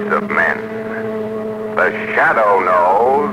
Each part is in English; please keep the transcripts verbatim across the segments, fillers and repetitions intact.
of men. The Shadow knows.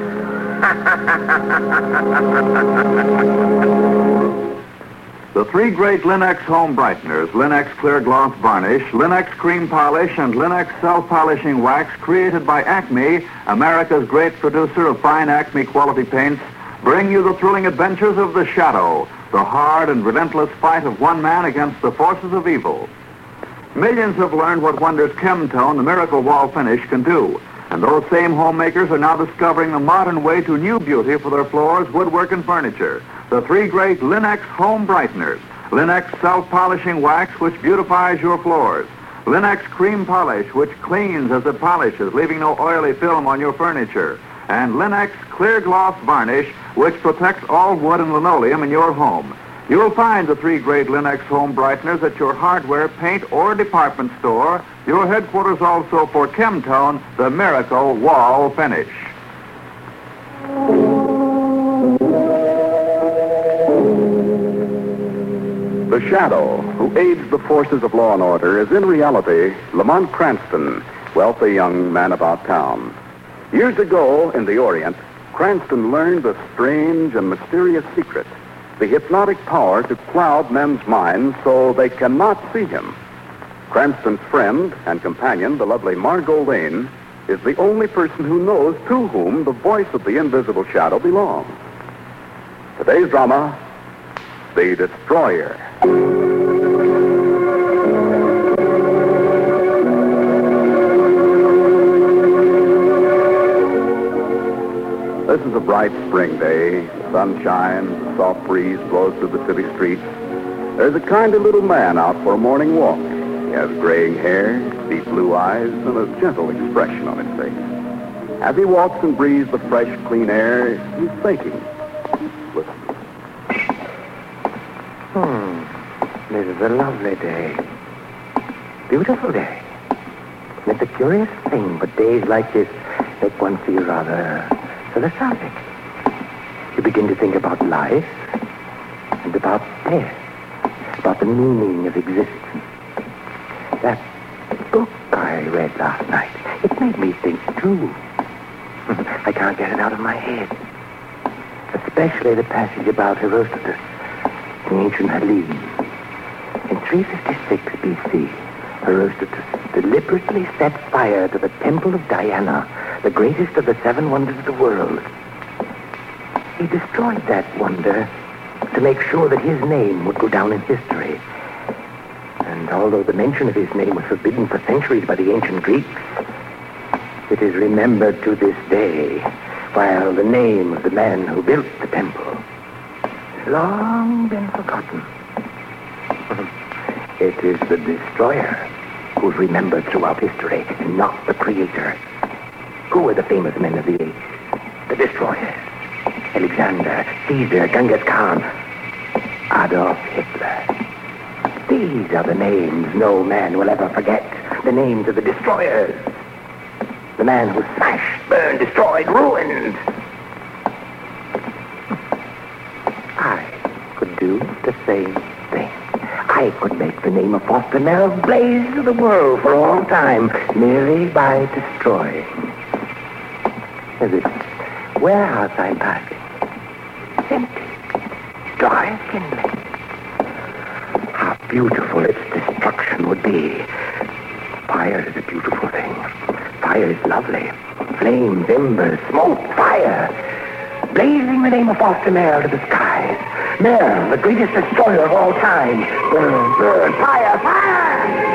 The three great Linux home brighteners, Linux Clear Gloss Varnish, Linux Cream Polish, and Linux Self-Polishing Wax, created by Acme, America's great producer of fine Acme quality paints, bring you the thrilling adventures of the Shadow, the hard and relentless fight of one man against the forces of evil. Millions have learned what wonders Chemtone, the miracle wall finish, can do. And those same homemakers are now discovering the modern way to new beauty for their floors, woodwork, and furniture. The three great Linux home brighteners. Linux Self-Polishing Wax, which beautifies your floors. Linux Cream Polish, which cleans as it polishes, leaving no oily film on your furniture. And Linux Clear Gloss Varnish, which protects all wood and linoleum in your home. You'll find the three great Linux home brighteners at your hardware, paint, or department store. Your headquarters also for Chemtone, the miracle wall finish. The Shadow, who aids the forces of law and order, is in reality Lamont Cranston, wealthy young man about town. Years ago, in the Orient, Cranston learned a strange and mysterious secret, the hypnotic power to cloud men's minds so they cannot see him. Cranston's friend and companion, the lovely Margot Lane, is the only person who knows to whom the voice of the invisible shadow belongs. Today's drama, The Destroyer. This is a bright spring day. The sun shines, a soft breeze blows through the city streets. There's a kindly little man out for a morning walk. He has graying hair, deep blue eyes, and a gentle expression on his face. As he walks and breathes the fresh, clean air, he's thinking. Listen. Hmm. This is a lovely day. Beautiful day. And it's a curious thing, but days like this make one feel rather philosophic. You begin to think about life and about death, about the meaning of existence. That book I read last night, it made me think, too. I can't get it out of my head. Especially the passage about Herodotus, the ancient Hellenes. In three fifty-six B C, Herodotus deliberately set fire to the temple of Diana, the greatest of the seven wonders of the world. He destroyed that wonder to make sure that his name would go down in history. And although the mention of his name was forbidden for centuries by the ancient Greeks, it is remembered to this day, while the name of the man who built the temple has long been forgotten. It is the destroyer who's remembered throughout history, and not the creator. Who are the famous men of the age? The destroyers. Alexander, Caesar, Genghis Khan, Adolf Hitler. These are the names no man will ever forget. The names of the destroyers. The man who smashed, burned, destroyed, ruined. I could do the same thing. I could make the name of Foster Merrill blaze to the world for all time, merely by destroying. This warehouse I'm passing, it's empty, dry as kindling. How beautiful its destruction would be. Fire is a beautiful thing. Fire is lovely. Flames, embers, smoke, fire. Blazing the name of Foster Merrill to the skies. Merrill, the greatest destroyer of all time. Burn, burn, fire, fire!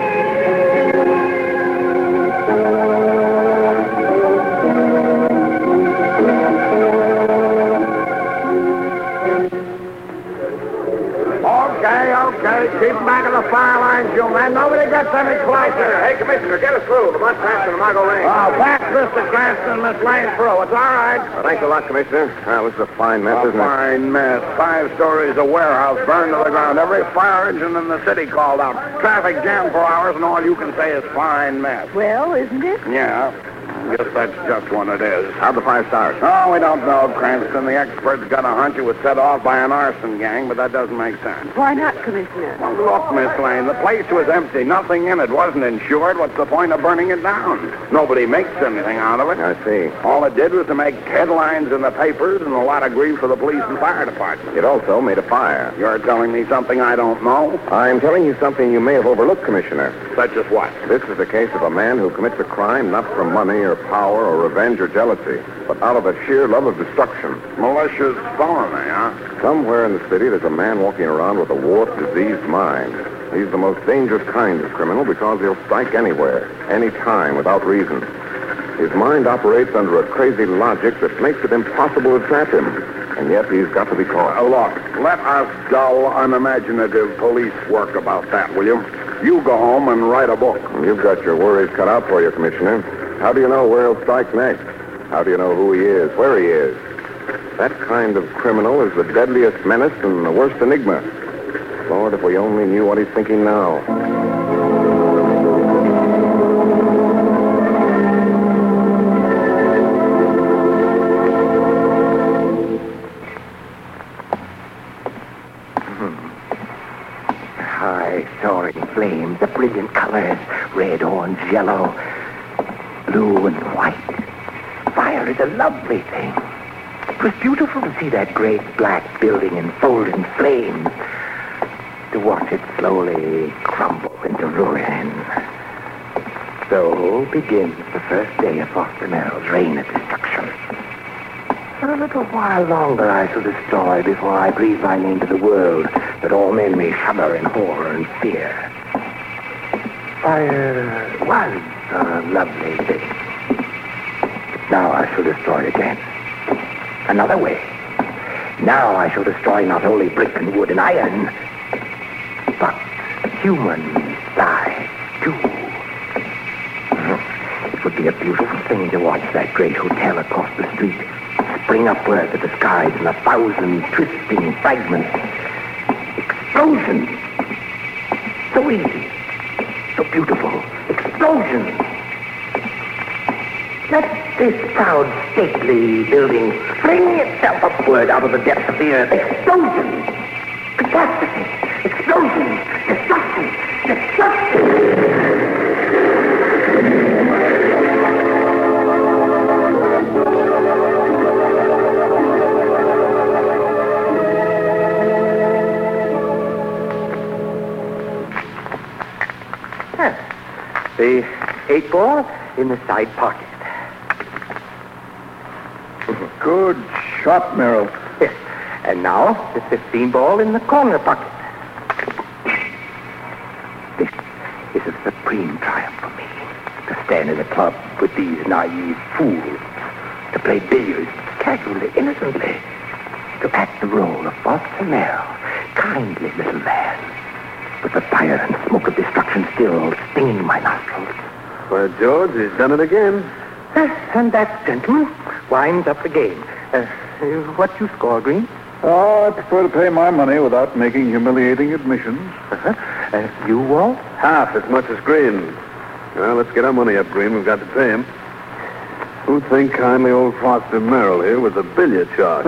Okay, okay. Keep back of the fire lines, you men. Nobody gets any closer. Hey, Commissioner, get us through. Lamont Cranston and Margot Lane. Oh, pass Mister Cranston and Miss Lane through. It's all right. Well, thanks a lot, Commissioner. Well, this is a fine mess, A isn't it? fine mess. Five stories of warehouse burned to the ground. Every fire engine in the city called out. Traffic jammed for hours, and all you can say is fine mess. Well, isn't it? Yeah. Guess that's just what it is. How'd the fire start? Oh, we don't know, Cranston. The experts got a hunch it was set off by an arson gang, but that doesn't make sense. Why not, Commissioner? Well, look, Miss Lane, the place was empty. Nothing in it. Wasn't insured. What's the point of burning it down? Nobody makes anything out of it. I see. All it did was to make headlines in the papers and a lot of grief for the police and fire department. It also made a fire. You're telling me something I don't know? I'm telling you something you may have overlooked, Commissioner. Such as what? This is the case of a man who commits a crime not from money or power or revenge or jealousy, but out of a sheer love of destruction. Malicious felony, huh? Somewhere in the city, there's a man walking around with a warped, diseased mind. He's the most dangerous kind of criminal because he'll strike anywhere, any time, without reason. His mind operates under a crazy logic that makes it impossible to trap him. And yet he's got to be caught. Uh, look, let us dull, unimaginative police work about that, will you? You go home and write a book. You've got your worries cut out for you, Commissioner. How do you know where he'll strike next? How do you know who he is, where he is? That kind of criminal is the deadliest menace and the worst enigma. Lord, if we only knew what he's thinking now. High soaring flames, the brilliant colors, red, orange, yellow, blue, and white. Fire is a lovely thing. It was beautiful to see that great black building enfolded in flames, to watch it slowly crumble into ruin. So begins the first day of Foster Merrill's reign of destruction. For a little while longer I shall destroy before I breathe my name to the world, that all men may shudder in horror and fear. Fire was a lovely thing. Now I shall destroy again. Another way. Now I shall destroy not only brick and wood and iron, but human lives, too. It would be a beautiful thing to watch that great hotel across the street spring upward to the skies in a thousand twisting fragments. Explosions! So easy, so beautiful. Explosions! Let this proud, stately building fling itself upward out of the depths of the earth. Explosions! Catastrophe! Explosions! Destruction! Destruction! The eight ball in the side pocket. Good shot, Merrill. Yes. And now the fifteen ball in the corner pocket. This is a supreme triumph for me. To stand in a club with these naive fools. To play billiards casually, innocently. To act the role of Foster Merrill, kindly little man. With the fire and smoke of destruction still stinging my nostrils. Well, George, he's done it again. And that, gentlemen, winds up the game. Uh, what you score, Green? Oh, I prefer to pay my money without making humiliating admissions. Uh-huh. Uh, you, Walt? Half as much as Green. Well, let's get our money up, Green. We've got to pay him. Who'd think kindly old Foster Merrill here with a billiard charge?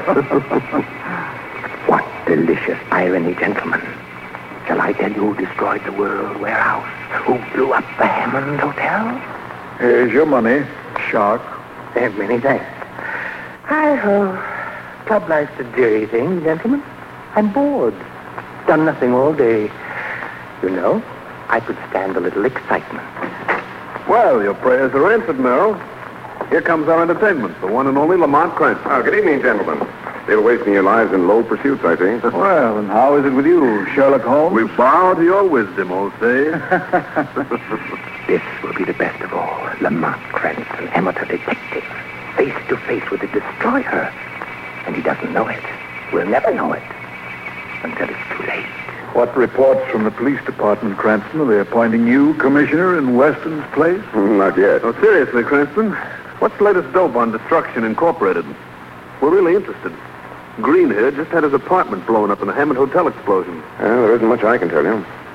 What delicious irony, gentlemen. Shall I tell you who destroyed the World Warehouse? Who blew up the Hammond Hotel? Here's your money, shark. Uh, many thanks. I, uh, club life's a dreary thing, gentlemen. I'm bored. Done nothing all day. You know, I could stand a little excitement. Well, your prayers are answered, Merrill. Here comes our entertainment, the one and only Lamont Cranston. Oh, good evening, gentlemen. Still wasting your lives in low pursuits, I see. Well, and how is it with you, Sherlock Holmes? We bow to your wisdom, old sage. This will be the best of all. Lamont Cranston, amateur detective, face to face with the destroyer. And he doesn't know it. We'll never know it until it's too late. What reports from the police department, Cranston? Are they appointing you commissioner in Weston's place? Not yet. Oh, seriously, Cranston, what's the latest dope on Destruction Incorporated? We're really interested. Green here just had his apartment blown up in the Hammond Hotel explosion. Well, there isn't much I can tell you.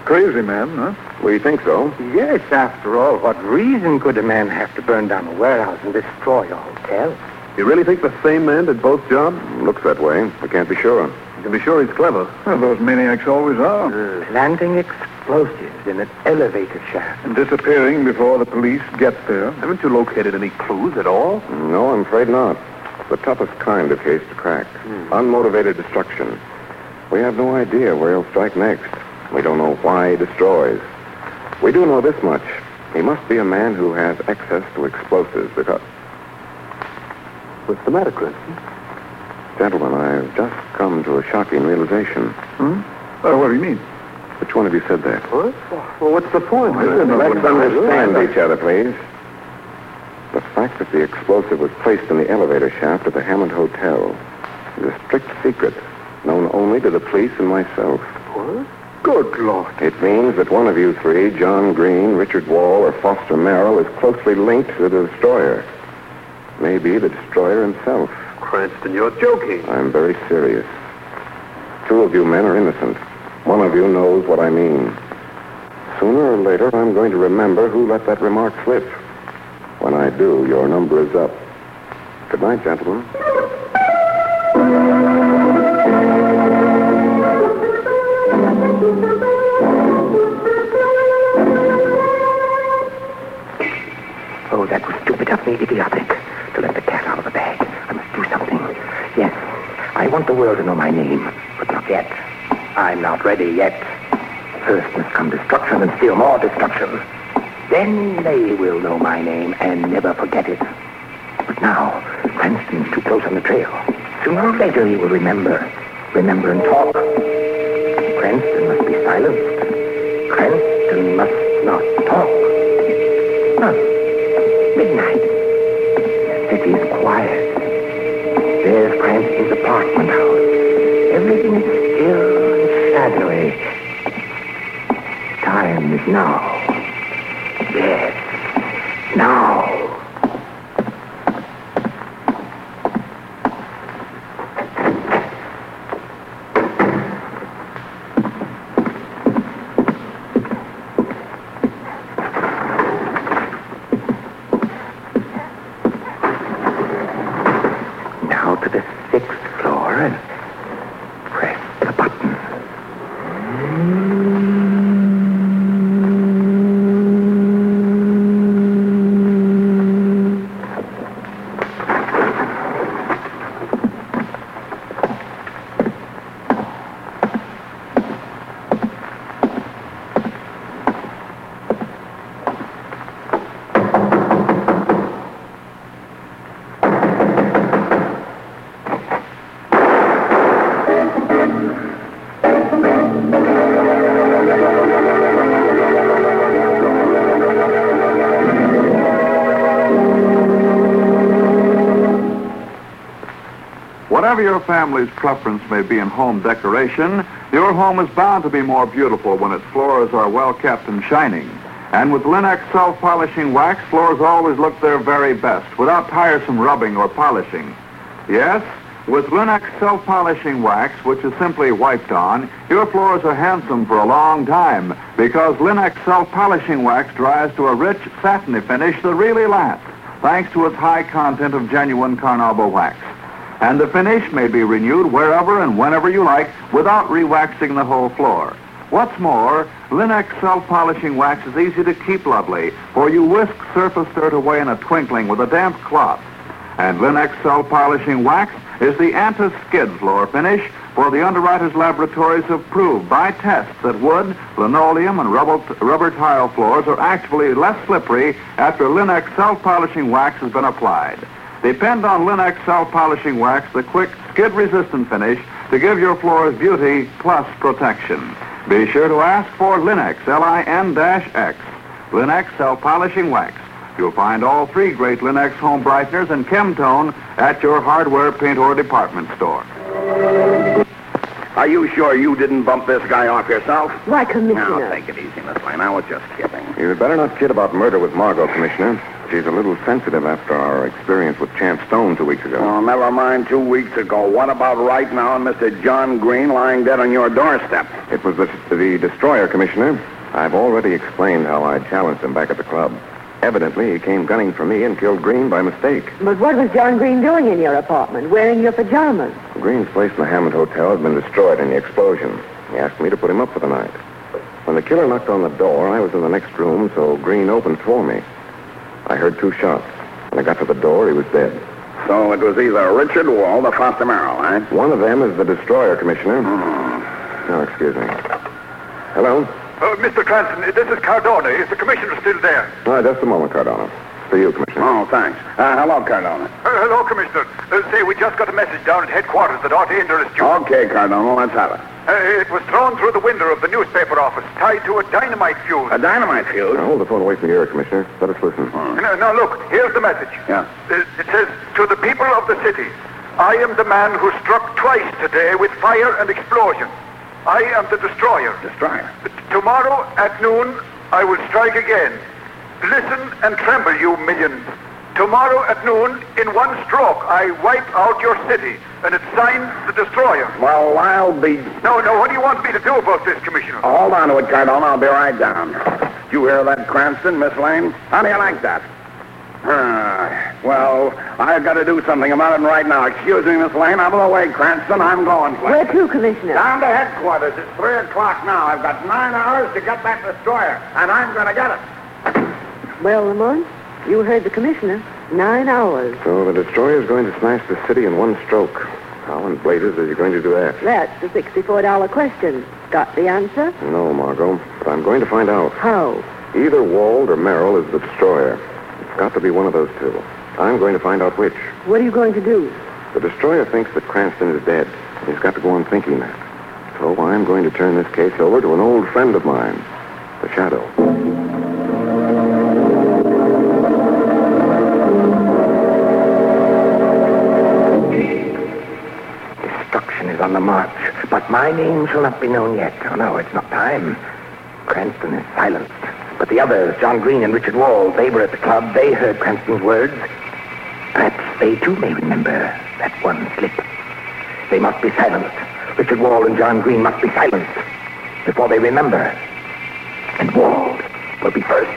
Crazy man, huh? We think so. Yes, after all, what reason could a man have to burn down a warehouse and destroy a hotel? You really think the same man did both jobs? Looks that way. We can't be sure. You can be sure he's clever. Well, those maniacs always are. Planting explosives in an elevator shaft. And disappearing before the police get there. Haven't you located any clues at all? No, I'm afraid not. It's the toughest kind of case to crack. Hmm. Unmotivated destruction. We have no idea where he'll strike next. We don't know why he destroys. We do know this much. He must be a man who has access to explosives because... What's the matter, Cranston? Gentlemen, I've just come to a shocking realization. Hmm? Uh, what do you mean? Which one of you said that? What? Well, what's the point? Let's understand each other, please. The fact that the explosive was placed in the elevator shaft at the Hammond Hotel is a strict secret, known only to the police and myself. What? Good Lord. It means that one of you three, John Green, Richard Wall, or Foster Merrill, is closely linked to the destroyer. Maybe the destroyer himself. Cranston, you're joking. I'm very serious. Two of you men are innocent. One of you knows what I mean. Sooner or later, I'm going to remember who let that remark slip. When I do, your number is up. Good night, gentlemen. Oh, that was stupid of me, idiotic, to let the cat out of the bag. I must do something. Yes, I want the world to know my name, but not yet. I'm not ready yet. First must come destruction and still more destruction. Then they will know my name and never forget it. But now, Cranston's too close on the trail. Sooner or later he will remember. Remember and talk. Cranston must be silenced. Cranston must not talk. Huh. Midnight. The city is quiet. There's Cranston's apartment house. Everything is still and shadowy. Time is now. Yes, now. Now to the sixth floor and press the button. Whatever your family's preference may be in home decoration, your home is bound to be more beautiful when its floors are well kept and shining. And with Linux self-polishing wax, floors always look their very best without tiresome rubbing or polishing. Yes, with Linux self-polishing wax, which is simply wiped on, your floors are handsome for a long time because Linux self-polishing wax dries to a rich, satiny finish that really lasts, thanks to its high content of genuine carnauba wax. And the finish may be renewed wherever and whenever you like without re-waxing the whole floor. What's more, Linux self-polishing wax is easy to keep lovely, for you whisk surface dirt away in a twinkling with a damp cloth. And Linux self-polishing wax is the anti-skid floor finish, for the underwriters' laboratories have proved by tests that wood, linoleum, and rubber, rubber tile floors are actually less slippery after Linux self-polishing wax has been applied. Depend on Linux self-polishing wax, the quick, skid-resistant finish, to give your floors beauty plus protection. Be sure to ask for Linux, L I N X, Linux self-polishing wax. You'll find all three great Linux home brighteners and Chemtone at your hardware, paint, or department store. Are you sure you didn't bump this guy off yourself? Why, Commissioner? Now, take it easy, Miss Lane. I was just kidding. You'd better not kid about murder with Margot, Commissioner. She's a little sensitive after our experience with Champ Stone two weeks ago. Oh, never mind two weeks ago. What about right now and Mister John Green lying dead on your doorstep? It was the, the destroyer, Commissioner. I've already explained how I challenged him back at the club. Evidently, he came gunning for me and killed Green by mistake. But what was John Green doing in your apartment, wearing your pajamas? Green's place in the Hammond Hotel had been destroyed in the explosion. He asked me to put him up for the night. When the killer knocked on the door, I was in the next room, so Green opened for me. I heard two shots. When I got to the door, he was dead. So it was either Richard Wald or Foster Merrill, eh? One of them is the destroyer, Commissioner. Hmm. Oh, excuse me. Hello? Uh, Mister Cranston, this is Cardona. Is the commissioner still there? Oh, just a moment, Cardona. For you, Commissioner. Oh, thanks. Uh, hello, Cardona. Uh, hello, Commissioner. Uh, say, we just got a message down at headquarters that our danger is due. Okay, Cardona, let's have it. Uh, it was thrown through the window of the newspaper office, tied to a dynamite fuse. A dynamite fuse? Now, hold the phone away from your ear, Commissioner. Let us listen. Hmm. Now, now, look, here's the message. Yeah. Uh, it says, to the people of the city, I am the man who struck twice today with fire and explosion. I am the destroyer. Destroyer? Tomorrow at noon, I will strike again. Listen and tremble, you millions. Tomorrow at noon, in one stroke, I wipe out your city, and it's signed the destroyer. Well, I'll be... No, no, what do you want me to do about this, Commissioner? Oh, hold on to it, Cardona. I'll be right down. Did you hear that, Cranston, Miss Lane? How do you like that? Uh, well, I've got to do something about it right now. Excuse me, Miss Lane. I'm away, Cranston. I'm going. Where to, Commissioner? Down to headquarters. It's three o'clock now. I've got nine hours to get that destroyer, and I'm going to get it. Well, Lamont, you heard the Commissioner. Nine hours. So the destroyer's going to smash the city in one stroke. How in blazes are you going to do that? That's the sixty-four dollar question. Got the answer? No, Margot, but I'm going to find out. How? Either Wald or Merrill is the destroyer. It's got to be one of those two. I'm going to find out which. What are you going to do? The destroyer thinks that Cranston is dead. He's got to go on thinking that. So I'm going to turn this case over to an old friend of mine, the Shadow. Destruction is on the march, but my name shall not be known yet. Oh, no, it's not time. Cranston is silenced. But the others, John Green and Richard Wald, they were at the club. They heard Cranston's words. Perhaps they, too, may remember that one slip. They must be silenced. Richard Wald and John Green must be silenced before they remember. And Wald will be first.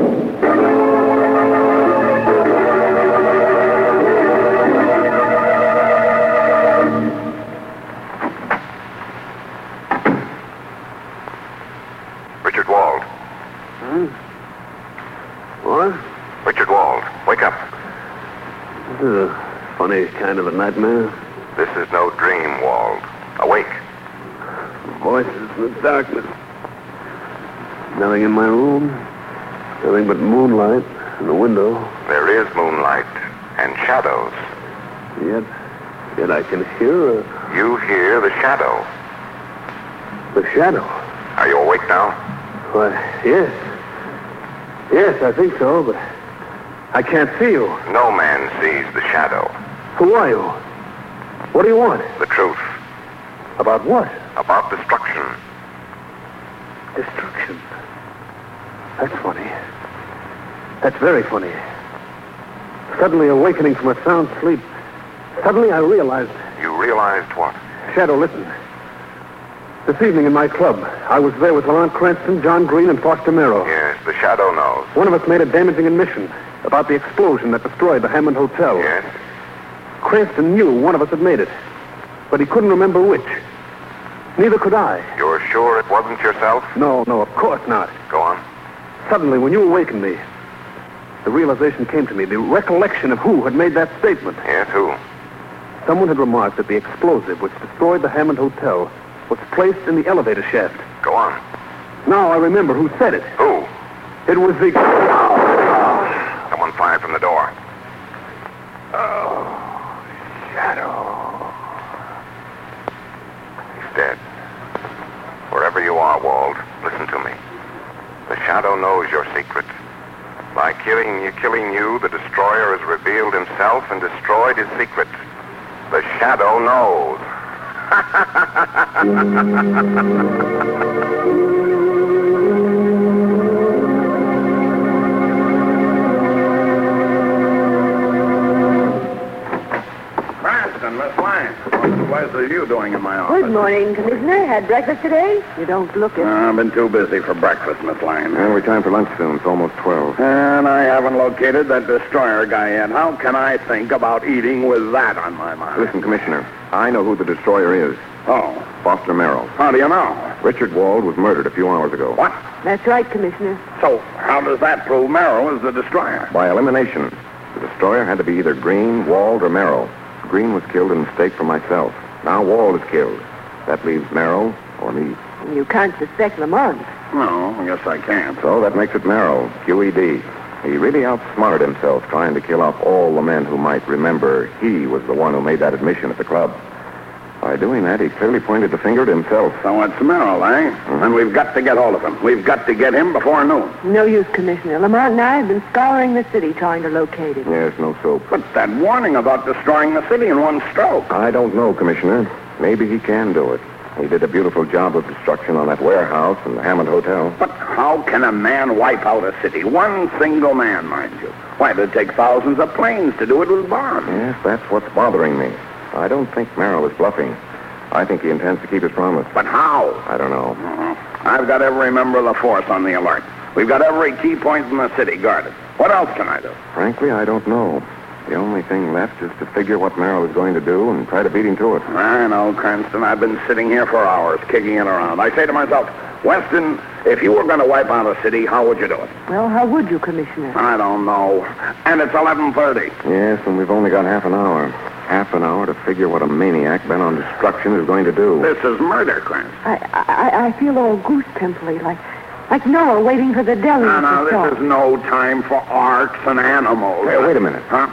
Richard Wald. Hmm? What? Richard Wald, wake up. This is a funny kind of a nightmare. This is no dream, Wald. Awake. Voices in the darkness. Nothing in my room. Nothing but moonlight in the window. There is moonlight and shadows. Yet, yet I can hear a, You hear the shadow. the shadow. Are you awake now? Why, yes. Yes, I think so, but I can't see you. No man sees the shadow. Who are you? What do you want? The truth About what? about destruction. Destruction. That's funny. That's very funny. Suddenly awakening from a sound sleep, suddenly I realized... You realized what? Shadow, listen. This evening in my club, I was there with Lamont Cranston, John Green, and Foster Merrill. Yes, the shadow knows. One of us made a damaging admission about the explosion that destroyed the Hammond Hotel. Yes? Cranston knew one of us had made it, but he couldn't remember which. Neither could I. You're sure it wasn't yourself? No, no, of course not. Go on. Suddenly, when you awakened me, the realization came to me, the recollection of who had made that statement. Yes, who? Someone had remarked that the explosive which destroyed the Hammond Hotel was placed in the elevator shaft. Go on. Now I remember who said it. Who? It was the... Someone fired from the door. Oh, Shadow. He's dead. Wherever you are, Wald, listen to me. The shadow knows your secret. By killing you, killing you, the destroyer has revealed himself and destroyed his secret. The shadow knows. Cranston, Miss Lane. What the blazes are you doing in my office? Good morning, Commissioner. Had breakfast today? You don't look it. Uh, I've been too busy for breakfast, Miss Lane. And we time for lunch soon. It's almost twelve. And I haven't located that destroyer guy yet. How can I think about eating with that on my mind? Listen, Commissioner, I know who the destroyer is. Oh, Foster Merrill. how do you know? Richard Wald was murdered a few hours ago. What? That's right, Commissioner. So, how does that prove Merrill is the destroyer? By elimination. The destroyer had to be either Green, Wald, or Merrill. Green was killed in mistake for myself. Now Wald is killed. That leaves Merrill or me. You can't suspect Lamont. No, I guess I can't. So that makes it Merrill, Q E D. He really outsmarted himself trying to kill off all the men who might remember he was the one who made that admission at the club. By doing that, he clearly pointed the finger at himself. So it's Merrill, eh? Mm-hmm. And we've got to get hold of him. We've got to get him before noon. No use, Commissioner. Lamont and I have been scouring the city trying to locate him. Yes, no soap. But that warning about destroying the city in one stroke. I don't know, Commissioner. Maybe he can do it. He did a beautiful job of destruction on that warehouse and the Hammond Hotel. But how can a man wipe out a city? One single man, mind you. Why, it'd take thousands of planes to do it with bombs. Yes, that's what's bothering me. I don't think Merrill is bluffing. I think he intends to keep his promise. But how? I don't know. Uh-huh. I've got every member of the force on the alert. We've got every key point in the city guarded. What else can I do? Frankly, I don't know. The only thing left is to figure what Merrill is going to do and try to beat him to it. I know, Cranston. I've been sitting here for hours, kicking it around. I say to myself, Weston, if you were going to wipe out a city, how would you do it? Well, how would you, Commissioner? I don't know. And it's eleven thirty. Yes, and we've only got half an hour. Half an hour to figure what a maniac bent on destruction is going to do. This is murder, Cranston. I, I, I feel all goose pimply, like, like Noah waiting for the deluge No, no, to start. this is no time for arcs and animals. Hey, wait a minute. Huh?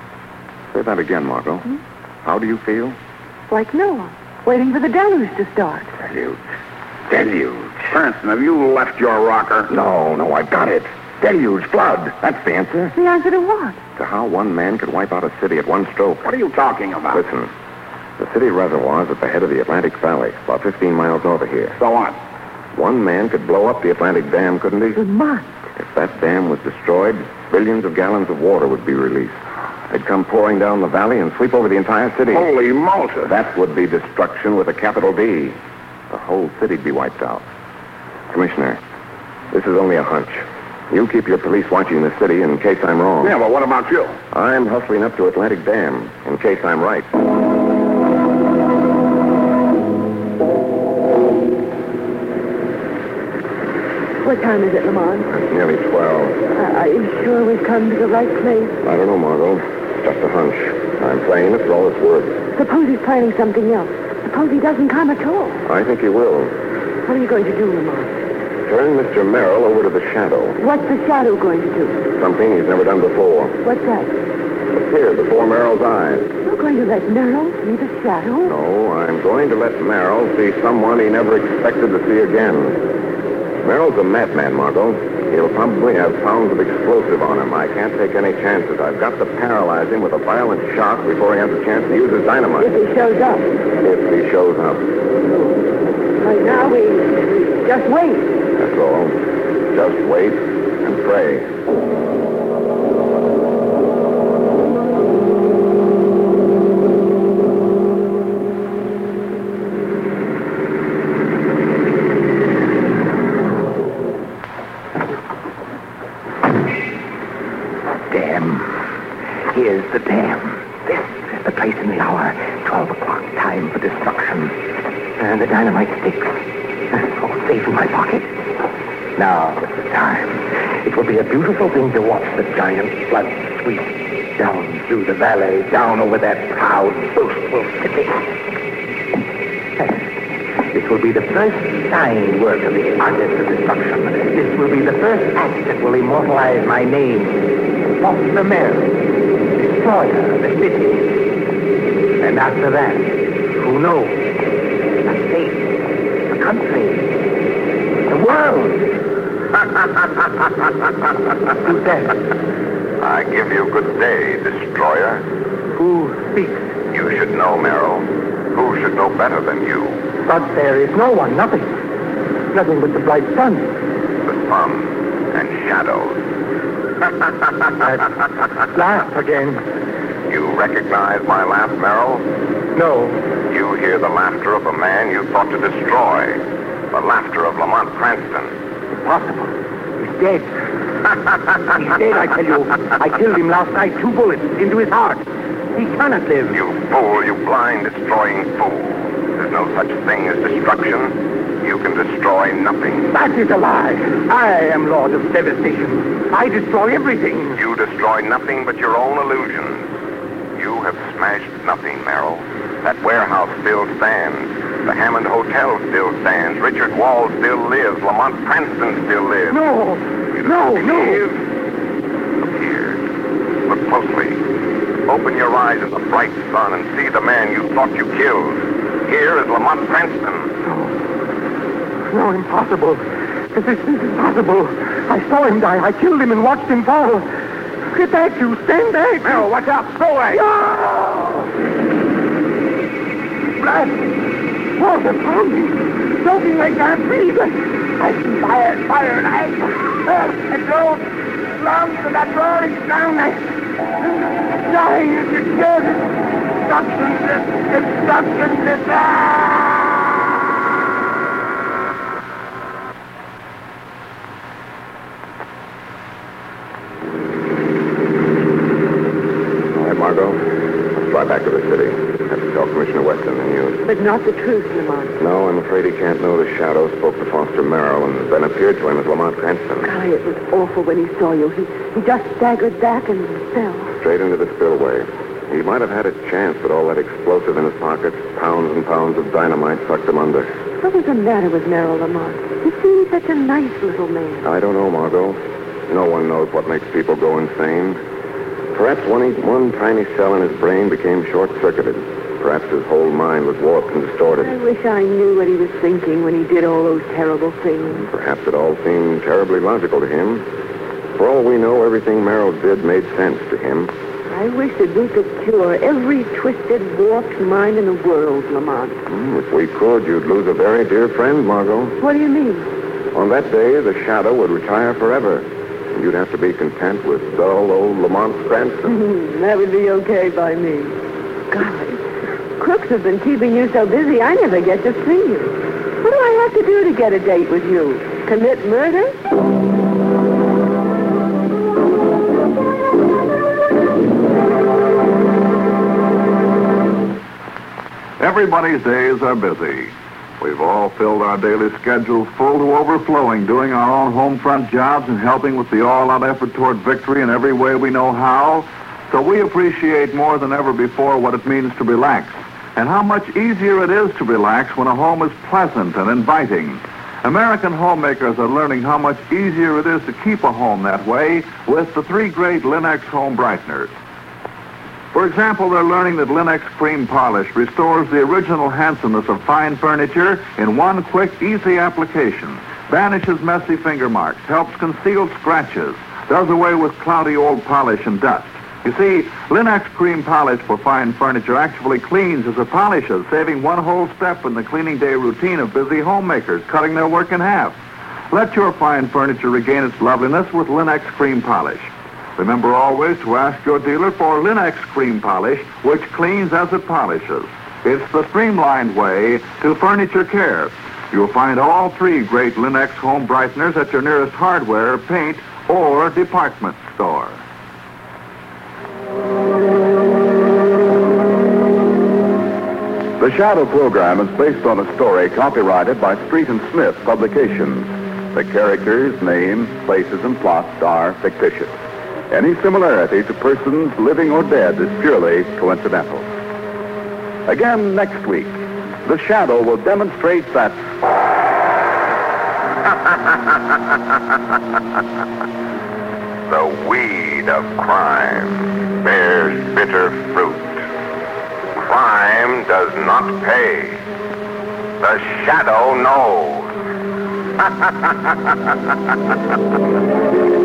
Say that again, Margot. Hmm? How do you feel? Like Noah waiting for the deluge to start. Deluge. Deluge. Cranston, have you left your rocker? No, no, I've got it. Deluge, flood. That's the answer. The answer to what? To how one man could wipe out a city at one stroke. What are you talking about? Listen, the city reservoir is at the head of the Atlantic Valley, about fifteen miles north of here. So what? One man could blow up the Atlantic Dam, couldn't he? Lamont. If that dam was destroyed, billions of gallons of water would be released. They'd come pouring down the valley and sweep over the entire city. Holy Moses. That would be destruction with a capital D. The whole city'd be wiped out. Commissioner, this is only a hunch. You keep your police watching the city in case I'm wrong. Yeah, but what about you? I'm hustling up to Atlantic Dam in case I'm right. What time is it, Lamont? It's nearly twelve. Uh, are you sure we've come to the right place? I don't know, Margot. Just a hunch. I'm playing it for all it's worth. Suppose he's planning something else. Suppose he doesn't come at all. I think he will. What are you going to do, Lamont? Turn Mister Merrill over to the Shadow. What's the Shadow going to do? Something he's never done before. What's that? Appear before Merrill's eyes. You're going to let Merrill see the Shadow? No, I'm going to let Merrill see someone he never expected to see again. Merrill's a madman, Margot. He'll probably have pounds of explosive on him. I can't take any chances. I've got to paralyze him with a violent shock before he has a chance to use his dynamite. If he shows up. If he shows up. Right now, we just wait. That's all. Just wait and pray. Here's the dam. This is the place in the hour. Twelve o'clock, time for destruction. And the dynamite sticks. All safe in my pocket. Now is the time. It will be a beautiful thing to watch the giant flood sweep down through the valley, down over that proud, boastful city. This will be the first sign work of the artist of destruction. This will be the first act that will immortalize my name. Foster Merrill. Destroyer of the city. And after that, who knows? The state, the country, the world. Who's that? I give you good day, Destroyer. Who speaks? You should know, Merrill. Who Shadow should know better than you. But there is no one, nothing. Nothing but the bright sun. The sun and shadows. That laugh again. You recognize my laugh, Merrill? No. You hear the laughter of a man you thought to destroy. The laughter of Lamont Cranston. Impossible. He's dead. He's dead, I tell you. I killed him last night. Two bullets into his heart. He cannot live. You fool, you blind, destroying fool. There's no such thing as destruction. You can destroy nothing. That is a lie. I am Lord of Devastation. I destroy everything. You destroy nothing but your own illusions. You have smashed nothing, Merrill. That warehouse still stands. The Hammond Hotel still stands. Richard Wall still lives. Lamont Cranston still lives. No. You No, don't no. believe? Look here. Look closely. Open your eyes in the bright sun and see the man you thought you killed. Here is Lamont Cranston. No, impossible. This is impossible. I saw him die. I killed him and watched him fall. Get back, you. Stand back. No, watch out. Go away. No! Blast! Water pounding. Choking, I can't breathe. I see fire, fire, and ice. Uh, it goes. Lungs to that roaring sound. I... Dying as it goes. Destruction, this, destruction, this. Ah! Margot, let's fly back to the city. Have to tell Commissioner Weston the news. But not the truth, Lamont. No, I'm afraid he can't know the Shadow spoke to Foster Merrill and then appeared to him as Lamont Cranston. Golly, it was awful when he saw you. He, he just staggered back and fell. Straight into the spillway. He might have had a chance, but all that explosive in his pockets, pounds and pounds of dynamite, sucked him under. What was the matter with Merrill, Lamont? He seemed such a nice little man. I don't know, Margot. No one knows what makes people go insane. Perhaps one, one tiny cell in his brain became short-circuited. Perhaps his whole mind was warped and distorted. I wish I knew what he was thinking when he did all those terrible things. Perhaps it all seemed terribly logical to him. For all we know, everything Merrill did made sense to him. I wish that we could cure every twisted, warped mind in the world, Lamont. Mm, if we could, you'd lose a very dear friend, Margot. What do you mean? On that day, the Shadow would retire forever. And you'd have to be content with dull old Lamont Cranston. That would be okay by me. Golly, crooks have been keeping you so busy, I never get to see you. What do I have to do to get a date with you? Commit murder? Everybody's days are busy. We've all filled our daily schedules full to overflowing, doing our own home front jobs and helping with the all-out effort toward victory in every way we know how. So we appreciate more than ever before what it means to relax and how much easier it is to relax when a home is pleasant and inviting. American homemakers are learning how much easier it is to keep a home that way with the three great Linux home brighteners. For example, they're learning that Linux Cream Polish restores the original handsomeness of fine furniture in one quick, easy application, banishes messy finger marks, helps conceal scratches, does away with cloudy old polish and dust. You see, Linux Cream Polish for fine furniture actually cleans as it polishes, saving one whole step in the cleaning day routine of busy homemakers, cutting their work in half. Let your fine furniture regain its loveliness with Linux Cream Polish. Remember always to ask your dealer for Linux Cream Polish, which cleans as it polishes. It's the streamlined way to furniture care. You'll find all three great Linux home brighteners at your nearest hardware, paint, or department store. The Shadow program is based on a story copyrighted by Street and Smith Publications. The characters, names, places, and plots are fictitious. Any similarity to persons living or dead is purely coincidental. Again next week, the Shadow will demonstrate that... The weed of crime bears bitter fruit. Crime does not pay. The Shadow knows.